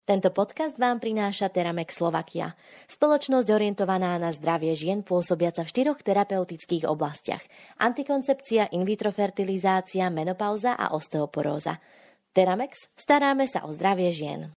Tento podcast vám prináša Teramex Slovakia, spoločnosť orientovaná na zdravie žien pôsobiaca v 4 terapeutických oblastiach: antikoncepcia, in vitro fertilizácia, menopauza a osteoporóza. Teramex, staráme sa o zdravie žien.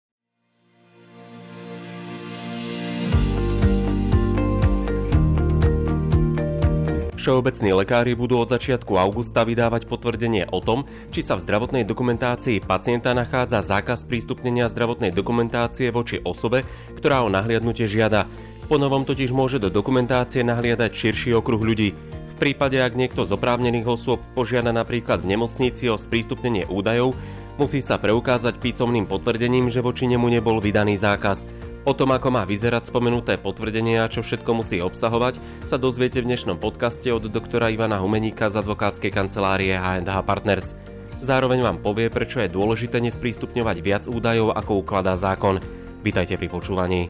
Všeobecní lekári budú od začiatku augusta vydávať potvrdenie o tom, či sa v zdravotnej dokumentácii pacienta nachádza zákaz sprístupnenia zdravotnej dokumentácie voči osobe, ktorá o nahliadnutie žiada. Po novom totiž môže do dokumentácie nahliadať širší okruh ľudí. V prípade, ak niekto z oprávnených osôb požiada napríklad v nemocnici o sprístupnenie údajov, musí sa preukázať písomným potvrdením, že voči nemu nebol vydaný zákaz. O tom, ako má vyzerať spomenuté potvrdenie a čo všetko musí obsahovať, sa dozviete v dnešnom podcaste od doktora Ivana Humeníka z advokátskej kancelárie H&H Partners. Zároveň vám povie, prečo je dôležité nesprístupňovať viac údajov, ako ukladá zákon. Vítajte pri počúvaní.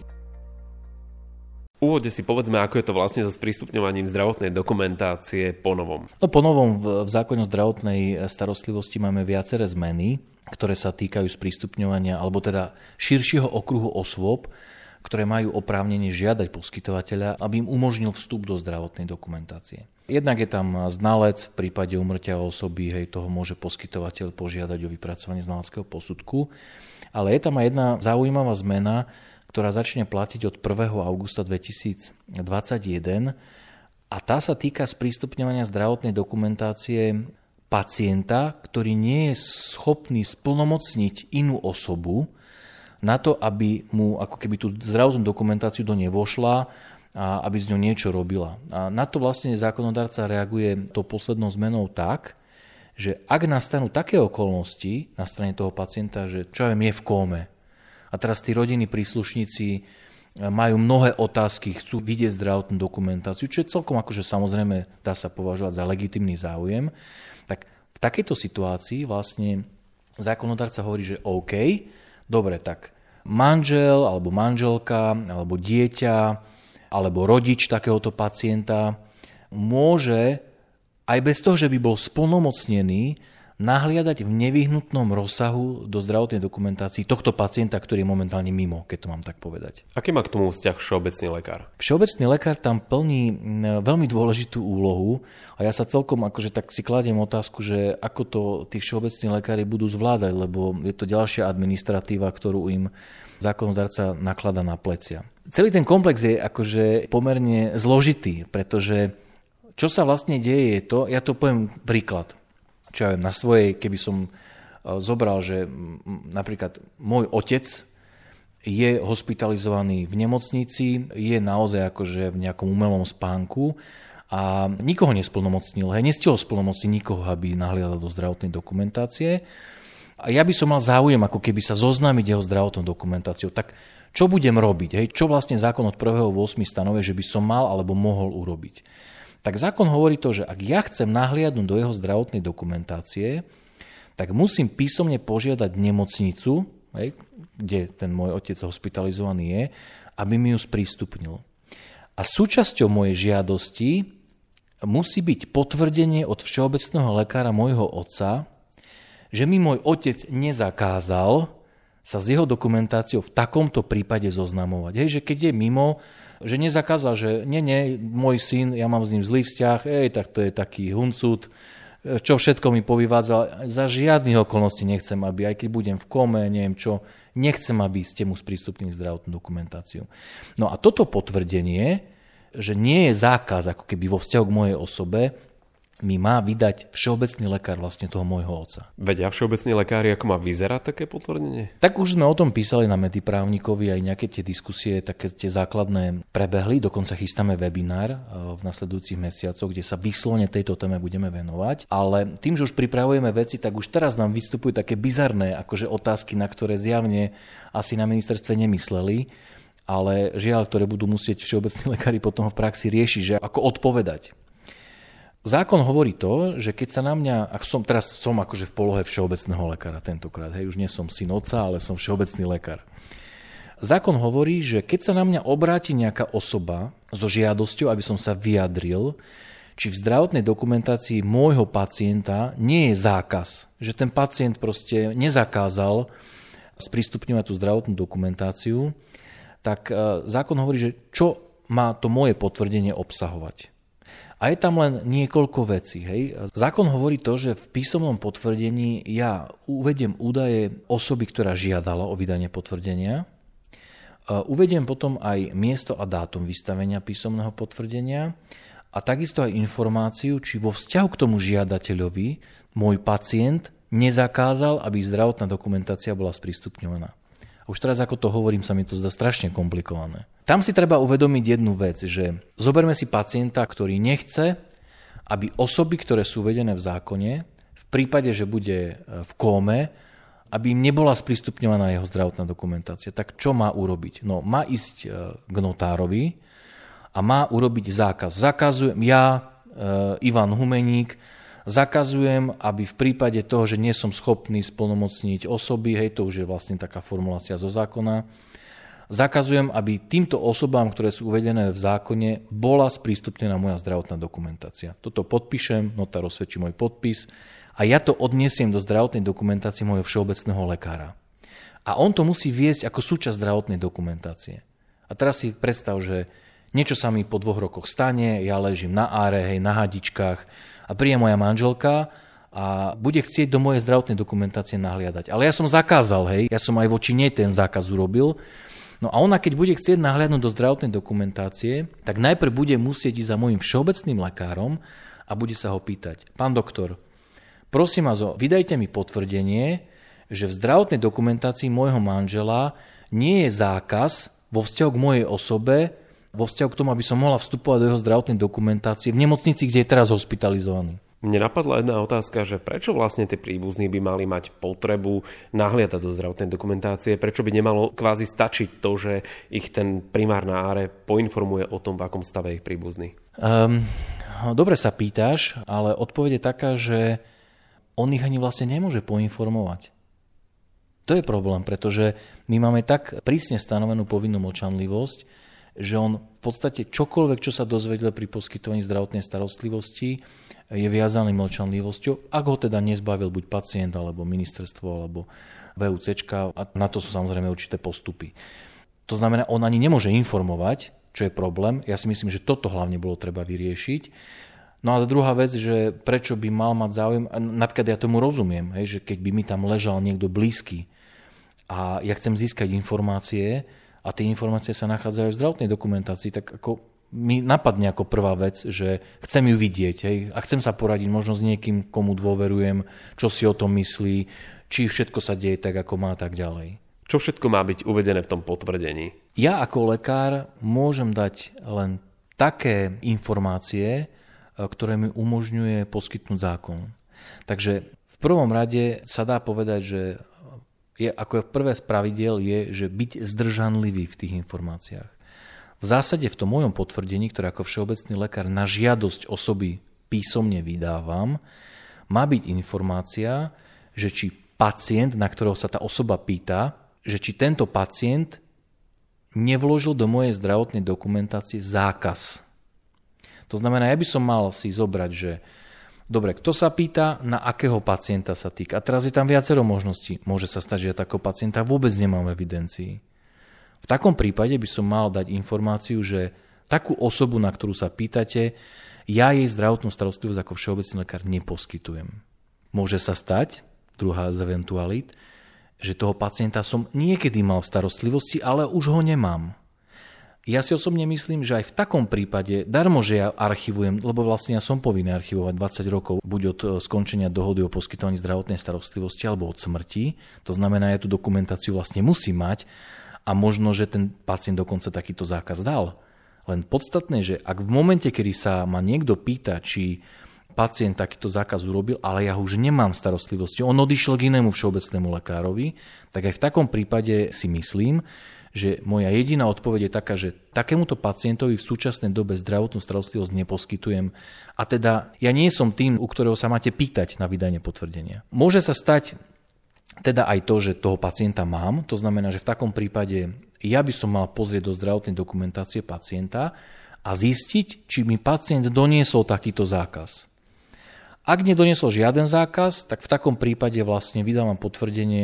V úvode si povedzme, ako je to vlastne so sprístupňovaním zdravotnej dokumentácie po novom. Po novom v zákone o zdravotnej starostlivosti máme viaceré zmeny, ktoré sa týkajú sprístupňovania, alebo teda širšieho okruhu osôb, ktoré majú oprávnenie žiadať poskytovateľa, aby im umožnil vstup do zdravotnej dokumentácie. Jednak je tam znalec, v prípade úmrtia osoby, toho môže poskytovateľ požiadať o vypracovanie znaleckého posudku, ale je tam aj jedna zaujímavá zmena, ktorá začne platiť od 1. augusta 2021 a tá sa týka sprístupňovania zdravotnej dokumentácie pacienta, ktorý nie je schopný splnomocniť inú osobu na to, aby mu ako keby tú zdravotnú dokumentáciu do nej vošla a aby z ňou niečo robila. A na to vlastne zákonodárca reaguje tou poslednou zmenou tak, že ak nastanú také okolnosti na strane toho pacienta, že čo je v kóme a teraz tí rodinní príslušníci majú mnohé otázky, chcú vidieť zdravotnú dokumentáciu, čo je celkom akože samozrejme dá sa považovať za legitímny záujem, tak v takejto situácii vlastne zákonodárca hovorí, že OK, dobre, tak manžel alebo manželka alebo dieťa alebo rodič takéhoto pacienta môže aj bez toho, že by bol splnomocnený, nahliadať v nevyhnutnom rozsahu do zdravotnej dokumentácii tohto pacienta, ktorý je momentálne mimo, keď to mám tak povedať. Aký má k tomu vzťah všeobecný lekár? Všeobecný lekár tam plní veľmi dôležitú úlohu a ja sa celkom akože tak si kladiem otázku, že ako to tí všeobecní lekári budú zvládať, lebo je to ďalšia administratíva, ktorú im zákonodárca naklada na plecia. Celý ten komplex je akože pomerne zložitý, pretože čo sa vlastne deje je to, ja to poviem príklad. Čo ja viem, na svojej, keby som zobral, že napríklad môj otec je hospitalizovaný v nemocnici, je naozaj akože v nejakom umelom spánku a nikoho nesplnomocnil, nestihol splnomocniť nikoho, aby nahliadal do zdravotnej dokumentácie. A ja by som mal záujem ako keby sa zoznámiť jeho zdravotnou dokumentáciou. Tak čo budem robiť? Čo vlastne zákon od 1.8. stanovuje, že by som mal alebo mohol urobiť? Tak zákon hovorí to, že ak ja chcem nahliadnúť do jeho zdravotnej dokumentácie, tak musím písomne požiadať nemocnicu, kde ten môj otec hospitalizovaný je, aby mi ju sprístupnil. A súčasťou mojej žiadosti musí byť potvrdenie od všeobecného lekára môjho otca, že mi môj otec nezakázal sa s jeho dokumentáciou v takomto prípade zoznamovať. Že keď je mimo, že nezakázal, že nie, môj syn, ja mám s ním zlý vzťah, tak to je taký huncut, čo všetko mi povyvádzal. Za žiadnych okolností nechcem, aby, aj keď budem v kome, neviem čo, nechcem, aby ste mu sprístupnili zdravotnú dokumentáciu. No a toto potvrdenie, že nie je zákaz ako keby vo vzťahu k mojej osobe, mi má vydať všeobecný lekár vlastne toho môjho otca. Vedia všeobecní lekári, ako má vyzerať také potvrdenie? Tak už sme o tom písali na Mediprávnikovi, aj nejaké tie diskusie, také tie základné prebehli, dokonca chystáme webinár v nasledujúcich mesiacoch, kde sa vyslovene tejto téme budeme venovať, ale tým, že už pripravujeme veci, tak už teraz nám vystupujú také bizarné akože otázky, na ktoré zjavne asi na ministerstve nemysleli, ale žiaľ, ktoré budú musieť všeobecní lekári potom v praxi riešiť, že ako odpovedať. Zákon hovorí to, že keď sa na mňa, teraz som akože v polohe všeobecného lekára tentokrát, už nie som syn otca, ale som všeobecný lekár. Zákon hovorí, že keď sa na mňa obráti nejaká osoba so žiadosťou, aby som sa vyjadril, či v zdravotnej dokumentácii môjho pacienta nie je zákaz, že ten pacient proste nezakázal sprístupňovať tú zdravotnú dokumentáciu, tak zákon hovorí, že čo má to moje potvrdenie obsahovať. A je tam len niekoľko vecí. Hej. Zákon hovorí to, že v písomnom potvrdení ja uvediem údaje osoby, ktorá žiadala o vydanie potvrdenia. Uvediem potom aj miesto a dátum vystavenia písomného potvrdenia a takisto aj informáciu, či vo vzťahu k tomu žiadateľovi môj pacient nezakázal, aby zdravotná dokumentácia bola sprístupňovaná. Už teraz, ako to hovorím, sa mi to zdá strašne komplikované. Tam si treba uvedomiť jednu vec, že zoberme si pacienta, ktorý nechce, aby osoby, ktoré sú uvedené v zákone, v prípade, že bude v kóme, aby im nebola sprístupňovaná jeho zdravotná dokumentácia. Tak čo má urobiť? No, má ísť k notárovi a má urobiť zákaz. Zakazujem ja, Ivan Humeník, zakazujem, aby v prípade toho, že nie som schopný splnomocniť osoby, hej, to už je vlastne taká formulácia zo zákona, zakazujem, aby týmto osobám, ktoré sú uvedené v zákone, bola sprístupnená moja zdravotná dokumentácia. Toto podpíšem, notár osvedčí môj podpis a ja to odniesiem do zdravotnej dokumentácie môjho všeobecného lekára. A on to musí viesť ako súčasť zdravotnej dokumentácie. A teraz si predstav, že niečo sa mi po 2 rokoch stane, ja ležím na áre, hej, na hadičkách, a príde moja manželka a bude chcieť do mojej zdravotnej dokumentácie nahliadať. Ale ja som zakázal, hej, ja som aj voči nej ten zákaz urobil. No a ona, keď bude chcieť nahliadnúť do zdravotnej dokumentácie, tak najprv bude musieť ísť za môjim všeobecným lekárom a bude sa ho pýtať: pán doktor, prosím vás, vydajte mi potvrdenie, že v zdravotnej dokumentácii môjho manžela nie je zákaz vo vzťahu k mojej osobe, vo vzťahu k tomu, aby som mohla vstupovať do jeho zdravotnej dokumentácie v nemocnici, kde je teraz hospitalizovaný. Mne napadla jedna otázka, že prečo vlastne tí príbuzní by mali mať potrebu nahliadať do zdravotnej dokumentácie, prečo by nemalo kvázi stačiť to, že ich ten primár na áre poinformuje o tom, v akom stave ich príbuzný? Dobre sa pýtaš, ale odpoveď je taká, že on ich ani vlastne nemôže poinformovať. To je problém, pretože my máme tak prísne stanovenú povinnú mlčanlivosť, že on v podstate čokoľvek, čo sa dozvedel pri poskytovaní zdravotnej starostlivosti, je viazaný mlčanlivosťou, ak ho teda nezbavil buď pacient, alebo ministerstvo, alebo VUCčka, a na to sú samozrejme určité postupy. To znamená, on ani nemôže informovať, čo je problém. Ja si myslím, že toto hlavne bolo treba vyriešiť. No a druhá vec, že prečo by mal mať záujem, napríklad ja tomu rozumiem, hej, že keď by mi tam ležal niekto blízky a ja chcem získať informácie, a tie informácie sa nachádzajú v zdravotnej dokumentácii, tak ako mi napadne ako prvá vec, že chcem ju vidieť, hej, a chcem sa poradiť možno s niekým, komu dôverujem, čo si o tom myslí, či všetko sa deje tak, ako má, tak ďalej. Čo všetko má byť uvedené v tom potvrdení? Ja ako lekár môžem dať len také informácie, ktoré mi umožňuje poskytnúť zákon. Takže v prvom rade sa dá povedať, že ako prvé z pravidiel je, že byť zdržanlivý v tých informáciách. V zásade v tom mojom potvrdení, ktoré ako všeobecný lekár na žiadosť osoby písomne vydávam, má byť informácia, že či pacient, na ktorého sa tá osoba pýta, že či tento pacient nevložil do mojej zdravotnej dokumentácie zákaz. To znamená, ja by som mal si zobrať, že dobre, kto sa pýta, na akého pacienta sa týka. A teraz je tam viacero možností. Môže sa stať, že ja takého pacienta vôbec nemám v evidencii. V takom prípade by som mal dať informáciu, že takú osobu, na ktorú sa pýtate, ja jej zdravotnú starostlivosť ako všeobecný lekár neposkytujem. Môže sa stať, druhá z eventualít, že toho pacienta som niekedy mal v starostlivosti, ale už ho nemám. Ja si osobne myslím, že aj v takom prípade darmo, že ja archivujem, lebo vlastne ja som povinný archivovať 20 rokov, buď od skončenia dohody o poskytovaní zdravotnej starostlivosti alebo od smrti. To znamená, ja tú dokumentáciu vlastne musím mať a možno, že ten pacient dokonca takýto zákaz dal. Len podstatné, že ak v momente, kedy sa ma niekto pýta, či pacient takýto zákaz urobil, ale ja už nemám starostlivosti, on odišiel k inému všeobecnému lekárovi, tak aj v takom prípade si myslím, že moja jediná odpoveď je taká, že takémuto pacientovi v súčasnej dobe zdravotnú starostlivosť neposkytujem a teda ja nie som tým, u ktorého sa máte pýtať na vydanie potvrdenia. Môže sa stať teda aj to, že toho pacienta mám, to znamená, že v takom prípade ja by som mal pozrieť do zdravotnej dokumentácie pacienta a zistiť, či mi pacient doniesol takýto zákaz. Ak nedoniesol žiaden zákaz, tak v takom prípade vlastne vydávam potvrdenie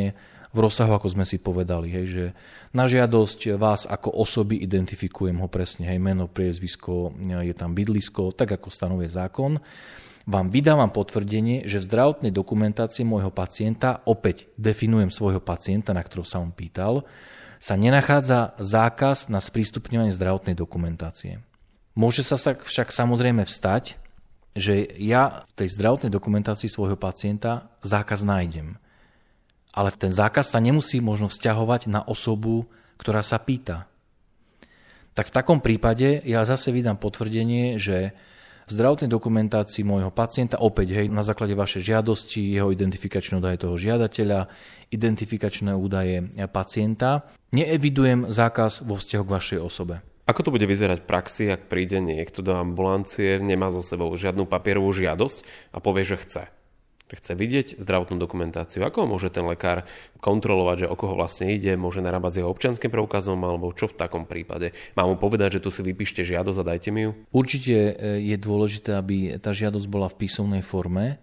v rozsahu, ako sme si povedali, hej, že na žiadosť vás ako osoby identifikujem ho presne, hej, meno, priezvisko, je tam bydlisko, tak ako stanovuje zákon, vám vydávam potvrdenie, že v zdravotnej dokumentácii môjho pacienta, opäť definujem svojho pacienta, na ktorého sa on pýtal, sa nenachádza zákaz na sprístupňovanie zdravotnej dokumentácie. Môže sa však samozrejme vstať, že ja v tej zdravotnej dokumentácii svojho pacienta zákaz nájdem. Ale ten zákaz sa nemusí možno vzťahovať na osobu, ktorá sa pýta. Tak v takom prípade ja zase vydám potvrdenie, že v zdravotnej dokumentácii môjho pacienta, opäť hej, na základe vašej žiadosti, jeho identifikačné údaje toho žiadateľa, identifikačné údaje pacienta, neevidujem zákaz vo vzťahu k vašej osobe. Ako to bude vyzerať v praxi, ak príde niekto do ambulancie, nemá so sebou žiadnu papierovú žiadosť a povie, že chce vidieť zdravotnú dokumentáciu? Ako môže ten lekár kontrolovať, že o koho vlastne ide? Môže narábať s jeho občianskym preukazom alebo čo v takom prípade? Má mu povedať, že tu si vypíšte žiadosť a dajte mi ju? Určite je dôležité, aby tá žiadosť bola v písomnej forme.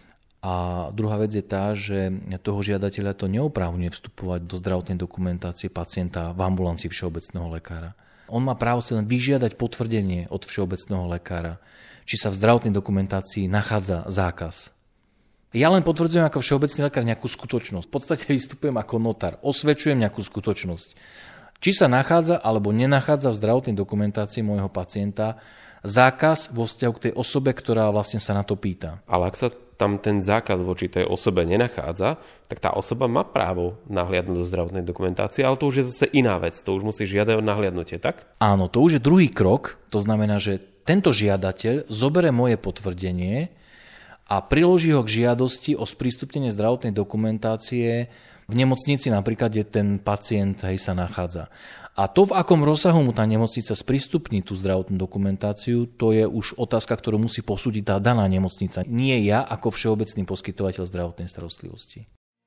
A druhá vec je tá, že toho žiadateľa to neoprávňuje vstupovať do zdravotnej dokumentácie pacienta v ambulancii všeobecného lekára. On má právo si len vyžiadať potvrdenie od všeobecného lekára, či sa v zdravotnej dokumentácii nachádza zákaz. Ja len potvrdzujem ako všeobecný lekár nejakú skutočnosť. V podstate vystupujem ako notár, osvedčujem nejakú skutočnosť. Či sa nachádza alebo nenachádza v zdravotnej dokumentácii môjho pacienta zákaz vo vzťahu k tej osobe, ktorá vlastne sa na to pýta. Ale ak sa tam ten zákaz voči tej osobe nenachádza, tak tá osoba má právo nahliadnúť do zdravotnej dokumentácie, ale to už je zase iná vec. To už musí žiadať o nahliadnutie, tak? Áno, to už je druhý krok. To znamená, že tento žiadateľ zobere moje potvrdenie a priloží ho k žiadosti o sprístupnenie zdravotnej dokumentácie v nemocnici, napríklad, kde ten pacient sa nachádza. A to, v akom rozsahu mu tá nemocnica sprístupní tú zdravotnú dokumentáciu, to je už otázka, ktorú musí posúdiť tá daná nemocnica. Nie ja ako všeobecný poskytovateľ zdravotnej starostlivosti.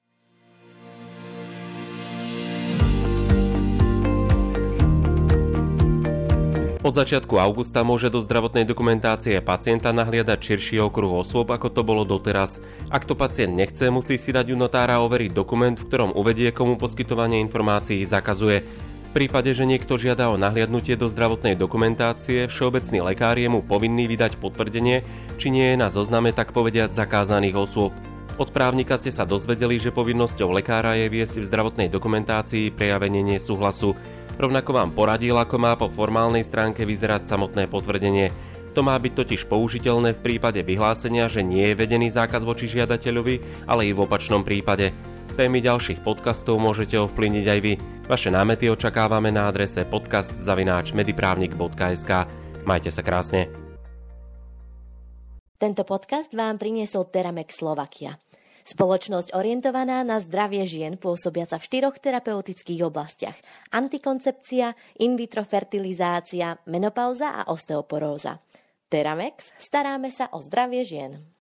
Od začiatku augusta môže do zdravotnej dokumentácie pacienta nahliadať širší okruh osôb, ako to bolo doteraz. Ak to pacient nechce, musí si dať u notára overiť dokument, v ktorom uvedie, komu poskytovanie informácií zakazuje. V prípade, že niekto žiada o nahliadnutie do zdravotnej dokumentácie, všeobecný lekár je mu povinný vydať potvrdenie, či nie je na zozname tak povediať zakázaných osôb. Od právnika ste sa dozvedeli, že povinnosťou lekára je viesť v zdravotnej dokumentácii prejavenie nesúhlasu. Rovnako vám poradil, ako má po formálnej stránke vyzerať samotné potvrdenie. To má byť totiž použiteľné v prípade vyhlásenia, že nie je vedený zákaz voči žiadateľovi, ale i v opačnom prípade. Témy ďalších podcastov môžete ovplyvniť aj vy. Vaše námety očakávame na adrese podcast@mediprávnik.sk. Majte sa krásne. Tento podcast vám priniesol Teramex Slovakia. Spoločnosť orientovaná na zdravie žien pôsobiaca v 4 terapeutických oblastiach: antikoncepcia, in vitro fertilizácia, menopauza a osteoporóza. Teramex, staráme sa o zdravie žien.